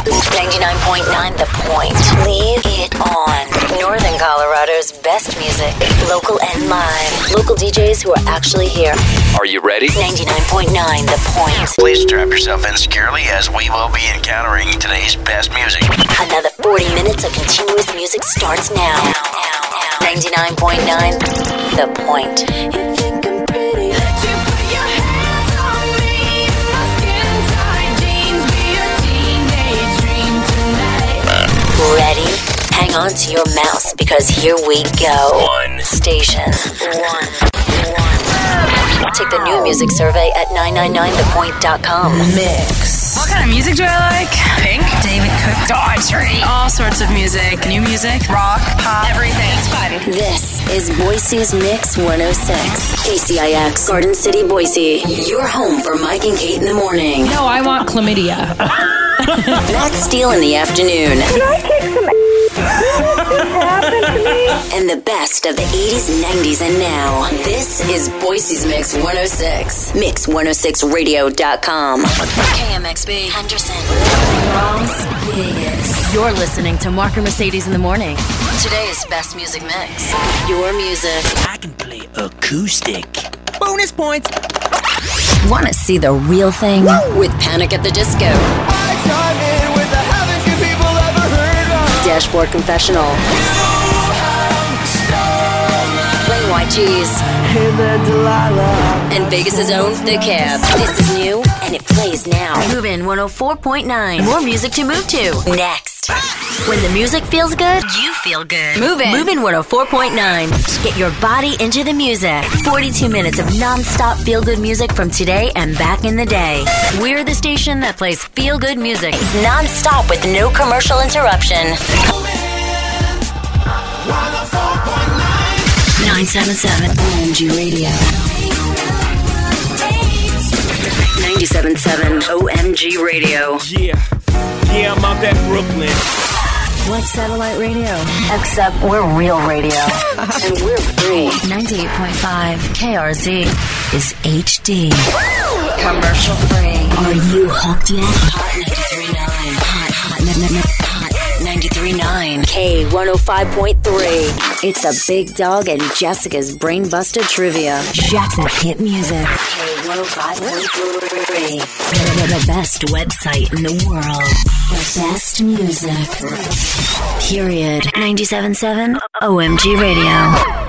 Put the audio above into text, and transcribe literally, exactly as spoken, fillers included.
ninety-nine point nine The Point. Leave it on. Northern Colorado's best music. Local and live. Local D Js who are actually here. Are you ready? ninety-nine point nine The Point. Please strap yourself in securely as we will be encountering today's best music. Another forty minutes of continuous music starts now. ninety-nine point nine The Point. Ready? Hang on to your mouse because here we go. One. Station. One. One. Take the new music survey at nine nine nine the point dot com. Mix. What kind of music do I like? Pink, David Cook, Daughtry, all sorts of music. New music, rock, pop, everything. It's fun. This is Boise's Mix one oh six. K C I X, Garden City, Boise. Your home for Mike and Kate in the morning. No, I want chlamydia. Max Steele in the afternoon. Can I take some This happened to me? And the best of the eighties, nineties, and now. This is Boise's Mix one oh six. mix one oh six radio dot com. K M X B, Henderson. Las Vegas. You're listening to Mark and Mercedes in the morning. Today's best music mix. Your music. I can play acoustic. Bonus points. Want to see the real thing? With Panic at the Disco. Dashboard Confessional. Plain White Cheese. And Vegas' own The Cab. This is new and it plays now. Move in one oh four point nine. More music to move to. Next. When the music feels good, you feel good. Move in. Move in one oh four point nine. Get your body into the music. forty-two minutes of non-stop feel-good music from today and back in the day. We're the station that plays feel-good music non-stop with no commercial interruption. nine seven seven O M G Radio. ninety-seven point seven O M G Radio. Yeah. Yeah, I'm out at Brooklyn. Like satellite radio, except we're real radio. And we're free. ninety-eight point five K R Z is H D. Commercial free. Are you hooked yet? Hot ninety-three point nine. Hot, hot, n- n- n- hot ninety-three point nine. K one oh five point three. It's a Big Dog and Jessica's Brain Buster Trivia. Jackson's hit music. K one oh five point three. The best website in the world. The best music. Period. ninety-seven point seven O M G Radio.